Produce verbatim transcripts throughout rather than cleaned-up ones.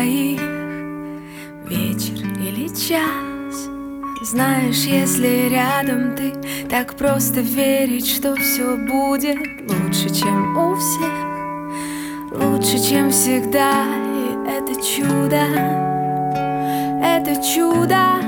двоих, вечер или час. Знаешь, если рядом ты, так просто верить, что все будет лучше, чем у всех, лучше, чем всегда. И это чудо, это чудо.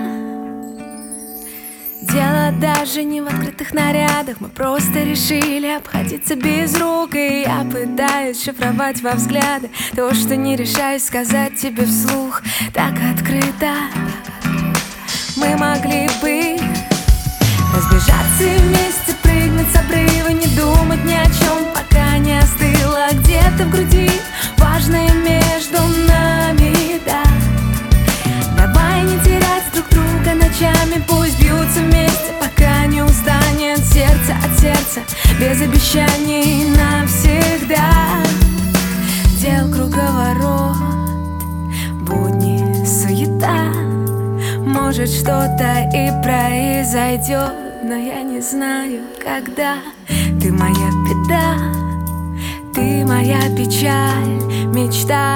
Дело даже не в открытых нарядах. Мы просто решили обходиться без рук. И я пытаюсь шифровать во взгляды то, что не решаюсь сказать тебе вслух. Так открыто мы могли бы разбежаться и вместе прыгнуть с обрыва, не думать ни о чем, пока не остыло где-то в груди важное между нами, да. Давай не терять друг друга ночами, пусть бьются вместе, пока не устанет сердце от сердца, без обещаний навсегда. Дел круговорот, будни, суета. Может, что-то и произойдет, но я не знаю, когда. Ты моя беда, ты моя печаль, мечта,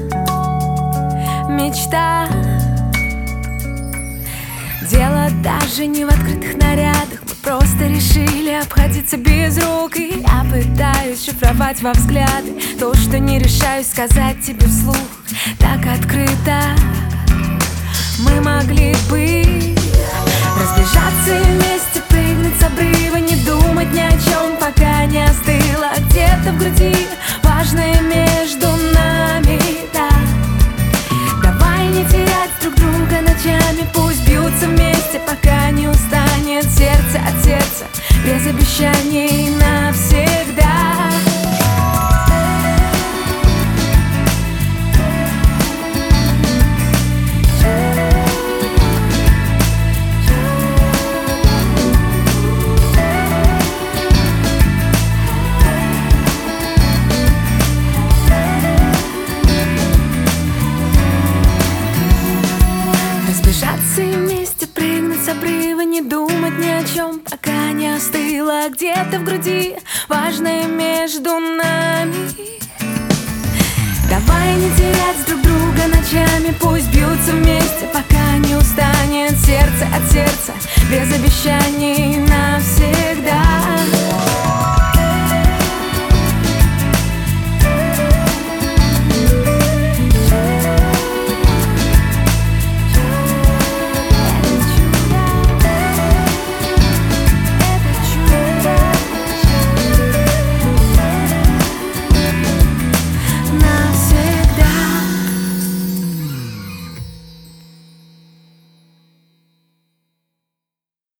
мечта. Дело даже не в открытых нарядах. Мы просто решили обходиться без рук. И я пытаюсь шифровать во взгляды то, что не решаюсь сказать тебе вслух. Так открыто мы могли бы разбежаться и вместе прыгнуть с обрыва, не думать ни о чем, пока не остыло где-то в груди важное между нами, да. Давай не терять друг друга ночами, пусть бьются вместе, пока не устанет сердце от сердца, без обещаний навсегда. Разбежаться и вместе прыгнуть с обрыва, не думать ни о чем, пока не остыло где-то в груди важное между нами. Давай не терять друг друга ночами, пусть бьются вместе, пока не устанет сердце от сердца, без обещаний навсегда.